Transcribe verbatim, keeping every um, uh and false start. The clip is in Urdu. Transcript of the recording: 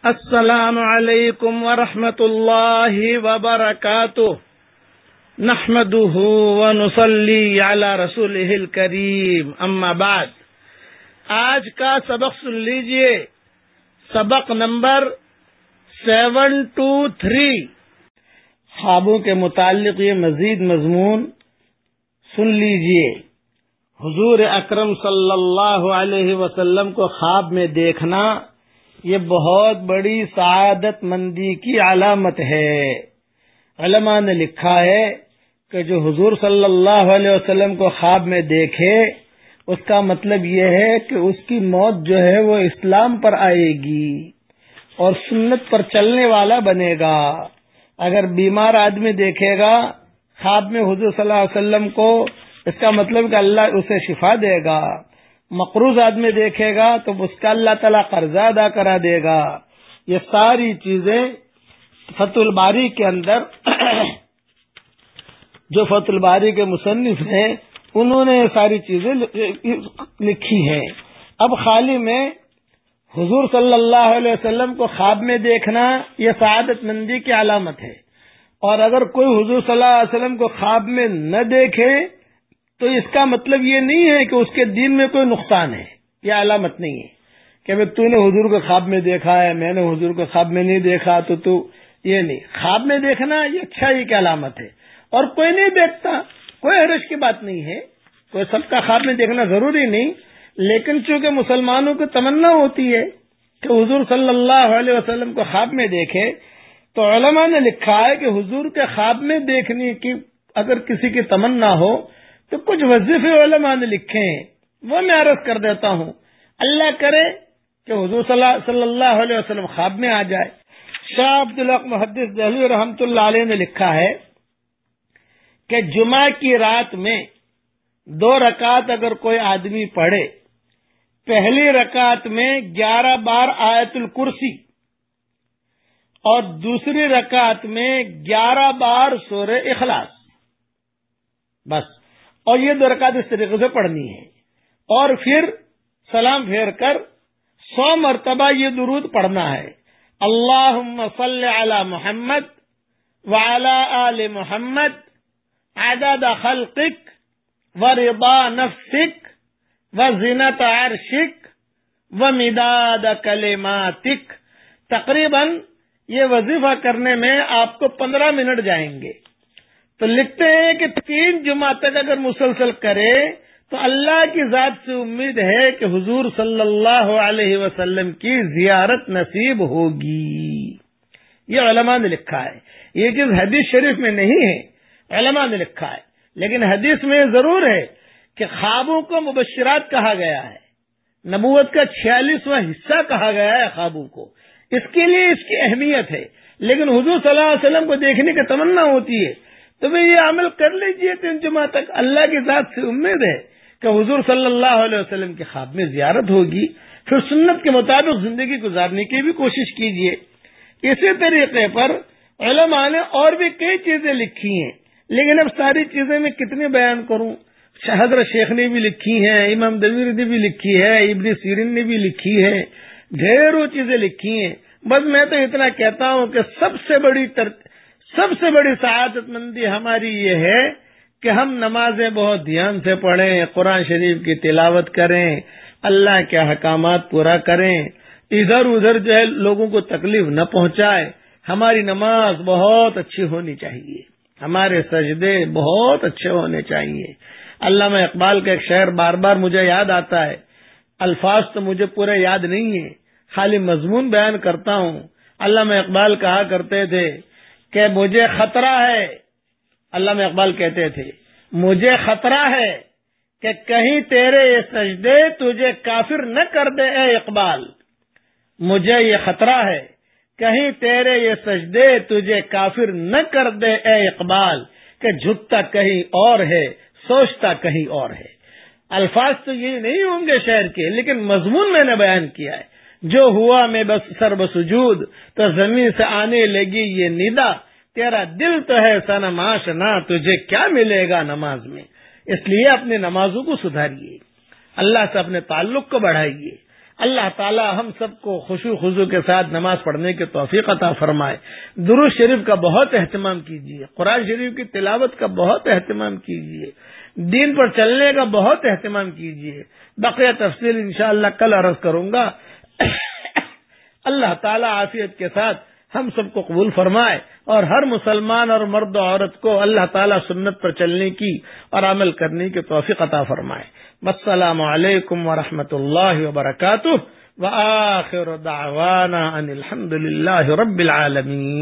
السلام علیکم ورحمۃ اللہ وبرکاتہ نحمده ونصلی علی رسولہ الکریم اما بعد. آج کا سبق سن لیجئے. سبق نمبر سیون ٹو تھری. خوابوں کے متعلق یہ مزید مضمون سن لیجئے. حضور اکرم صلی اللہ علیہ وسلم کو خواب میں دیکھنا یہ بہت بڑی سعادت مندی کی علامت ہے. علماء نے لکھا ہے کہ جو حضور صلی اللہ علیہ وسلم کو خواب میں دیکھے اس کا مطلب یہ ہے کہ اس کی موت جو ہے وہ اسلام پر آئے گی اور سنت پر چلنے والا بنے گا. اگر بیمار آدمی دیکھے گا خواب میں حضور صلی اللہ علیہ وسلم کو، اس کا مطلب کہ اللہ اسے شفا دے گا. مقروض آدمی دیکھے گا تو اس کا اللہ تعالیٰ قرضہ ادا کرا دے گا. یہ ساری چیزیں فتح الباری کے اندر جو فتح الباری کے مصنف ہیں انہوں نے یہ ساری چیزیں لکھی ہیں. اب خالی میں حضور صلی اللہ علیہ وسلم کو خواب میں دیکھنا یہ سعادت مندی کی علامت ہے، اور اگر کوئی حضور صلی اللہ علیہ وسلم کو خواب میں نہ دیکھے تو اس کا مطلب یہ نہیں ہے کہ اس کے دین میں کوئی نقصان ہے. یہ علامت نہیں ہے کہ میں تو نے حضور کو خواب میں دیکھا ہے، میں نے حضور کو خواب میں نہیں دیکھا تو تو یہ نہیں. خواب میں دیکھنا یہ اچھائی کی علامت ہے، اور کوئی نہیں دیکھتا، کوئی حرج کی بات نہیں ہے. کوئی سب کا خواب میں دیکھنا ضروری نہیں، لیکن چونکہ مسلمانوں کی تمنا ہوتی ہے کہ حضور صلی اللہ علیہ وسلم کو خواب میں دیکھے، تو علماء نے لکھا ہے کہ حضور کے خواب میں دیکھنے کی اگر کسی کی تمنا ہو تو کچھ وظیفے علماء نے لکھے ہیں، وہ میں عرض کر دیتا ہوں. اللہ کرے کہ حضور صلی اللہ علیہ وسلم خواب میں آ جائے. شاہ عبدالحق محدث دہلوی رحمۃ اللہ علیہ نے لکھا ہے کہ جمعہ کی رات میں دو رکعت اگر کوئی آدمی پڑھے، پہلی رکعت میں گیارہ بار آیت الکرسی اور دوسری رکعت میں گیارہ بار سورہ اخلاص، بس. اور یہ دو رکعت اس طریقے سے پڑھنی ہے، اور پھر سلام پھیر کر سو مرتبہ یہ درود پڑھنا ہے. اللہم صل علی محمد وعلی آل محمد عدد خلقک ورضا نفسک وزنت عرشک ومداد کلماتک. تقریباً یہ وظیفہ کرنے میں آپ کو پندرہ منٹ جائیں گے. تو لکھتے ہیں کہ تین جمعہ تک اگر مسلسل کرے تو اللہ کی ذات سے امید ہے کہ حضور صلی اللہ علیہ وسلم کی زیارت نصیب ہوگی. یہ علماء نے لکھا ہے. یہ چیز حدیث شریف میں نہیں ہے، علماء نے لکھا ہے. لیکن حدیث میں ضرور ہے کہ خوابوں کو مبشرات کہا گیا ہے، نبوت کا چھیالیسواں حصہ کہا گیا ہے خوابوں کو. اس کے لیے اس کی اہمیت ہے. لیکن حضور صلی اللہ علیہ وسلم کو دیکھنے کی تمنا ہوتی ہے تو میں یہ عمل کر لیجئے تین جمعہ تک. اللہ کی ذات سے امید ہے کہ حضور صلی اللہ علیہ وسلم کے خواب میں زیارت ہوگی. پھر سنت کے مطابق زندگی گزارنے کی بھی کوشش کیجئے. اسی طریقے پر علماء نے اور بھی کئی چیزیں لکھی ہیں، لیکن اب ساری چیزیں میں کتنی بیان کروں. حضرت شیخ نے بھی لکھی ہیں، امام دبیر نے بھی لکھی ہے، ابن سیرین نے بھی لکھی ہے، ڈھیروں چیزیں لکھی ہیں. بس میں تو اتنا کہتا ہوں کہ سب سے بڑی تر... سب سے بڑی سعادت مندی ہماری یہ ہے کہ ہم نمازیں بہت دھیان سے پڑھیں، قرآن شریف کی تلاوت کریں، اللہ کے احکامات پورا کریں، ادھر ادھر جو ہے لوگوں کو تکلیف نہ پہنچائے. ہماری نماز بہت اچھی ہونی چاہیے، ہمارے سجدے بہت اچھے ہونے چاہیے. علامہ اقبال کا ایک شعر بار بار مجھے یاد آتا ہے، الفاظ تو مجھے پورے یاد نہیں ہیں، خالی مضمون بیان کرتا ہوں. علامہ اقبال کہا کرتے تھے کہ مجھے خطرہ ہے، علامہ اقبال کہتے تھے مجھے خطرہ ہے کہ کہیں تیرے یہ سجدے تجھے کافر نہ کر دے اے اقبال. مجھے یہ خطرہ ہے کہیں تیرے یہ سجدے تجھے کافر نہ کر دے اے اقبال، کہ جھکتا کہیں اور ہے سوچتا کہیں اور ہے. الفاظ تو یہ نہیں ہوں گے شعر کے، لیکن مضمون میں نے بیان کیا ہے. جو ہوا میں بس سر بسجود تو زمین سے آنے لگی یہ ندا، تیرا دل تو ہے صنم آشنا تجھے کیا ملے گا نماز میں. اس لیے اپنی نمازوں کو سدھاریے، اللہ سے اپنے تعلق کو بڑھائیے، اللہ تعالی ہم سب کو خشوع خضوع کے ساتھ نماز پڑھنے کی توفیق عطا فرمائے. درود شریف کا بہت اہتمام کیجیے, قرآن شریف کی تلاوت کا بہت اہتمام کیجیے, دین پر چلنے کا بہت اہتمام کیجیے. بقیہ تفصیل انشاءاللہ کل عرض کروں گا. اللہ تعالی عافیت کے ساتھ ہم سب کو قبول فرمائے اور ہر مسلمان اور مرد و عورت کو اللہ تعالی سنت پر چلنے کی اور عمل کرنے کی توفیق عطا فرمائے. السلام علیکم ورحمۃ اللہ وبرکاتہ. وآخر دعوانا ان الحمد للہ رب العالمین.